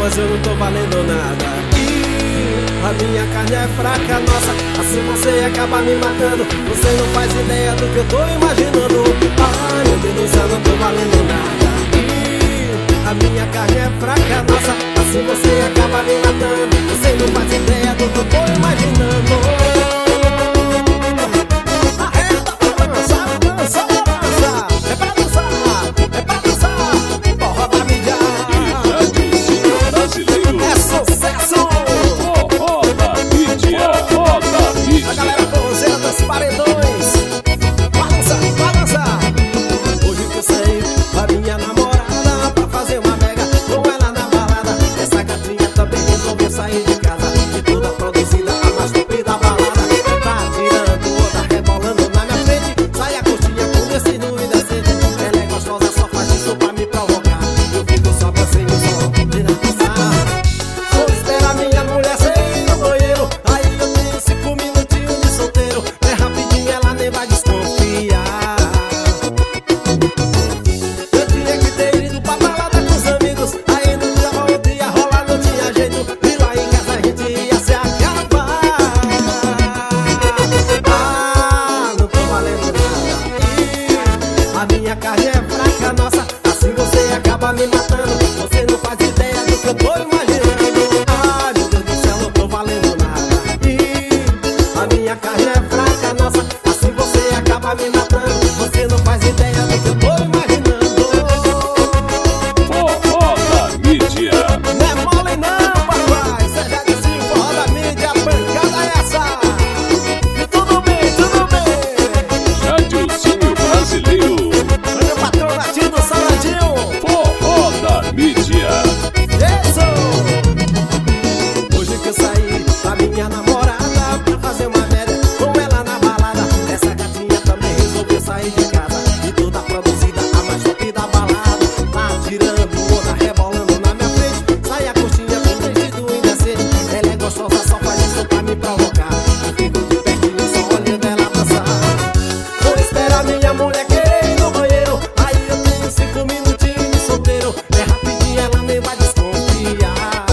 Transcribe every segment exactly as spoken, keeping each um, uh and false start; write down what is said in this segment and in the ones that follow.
mas eu não tô valendo nada. E a minha carne é fraca, nossa, assim você acaba me matando. Você não faz ideia do que eu tô imaginando. Ai, meu Deus do céu, não tô valendo nada. E a minha carne é fraca, nossa, assim você acaba me matando. Você não faz ideia do que eu tô imaginando. Minha carne é fraca, nossa, assim você acaba me matando. Você não faz ideia do que eu tô imaginando. Ai, meu Deus do céu, não tô valendo nada. E a minha carne é fraca, nossa, assim você acaba me matando. Você não faz ideia do que eu tô imaginando. Forró da mídia. Não é mole não, papai. Cê já disse forró da mídia, a pancada é essa. E tudo bem, tudo bem. Radiozinho brasileiro. Mídia. Isso! Hoje que eu saí com a minha namorada pra fazer uma média com ela na balada. Essa gatinha também resolveu sair de casa e toda produzida, a mais top da balada. Tá tirando onda, rebolando na minha frente. Sai a coxinha com vestido indecente. Ela é gostosa, só faz isso pra me provocar. Eu fico de pertinho só olhando ela dançar. Vou esperar minha mulher querer ir no banheiro. Aí eu tenho cinco minutinhos de solteiro. Ela nem vai desconfiar.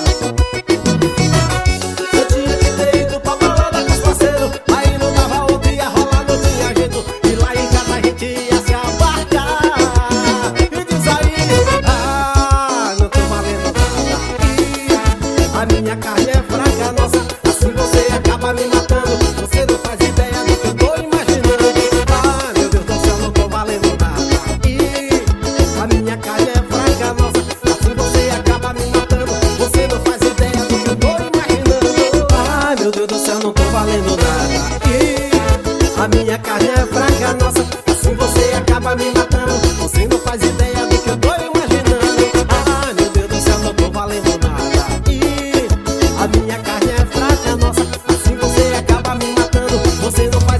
Eu tinha que ter ido pra balada com os parceiros. Aí não dava outro, ia rolar, não tinha jeito. E lá em casa a gente ia se abarcar. E diz aí, ah, não tô valendo nada. E a minha carne é fraca, nossa, assim você acaba me matando. Você não faz ideia do que eu tô imaginando. Ah, meu Deus do céu, não tô valendo nada. E a minha carne é fraca, nossa, você não faz ideia do que eu tô imaginando. Ai, meu Deus do céu, não tô valendo nada. E a minha carne é fraca, nossa, assim você acaba me matando. Você não faz ideia do que eu tô imaginando. Ai, meu Deus do céu, não tô valendo nada. E a minha carne é fraca, nossa, assim você acaba me matando. Você não faz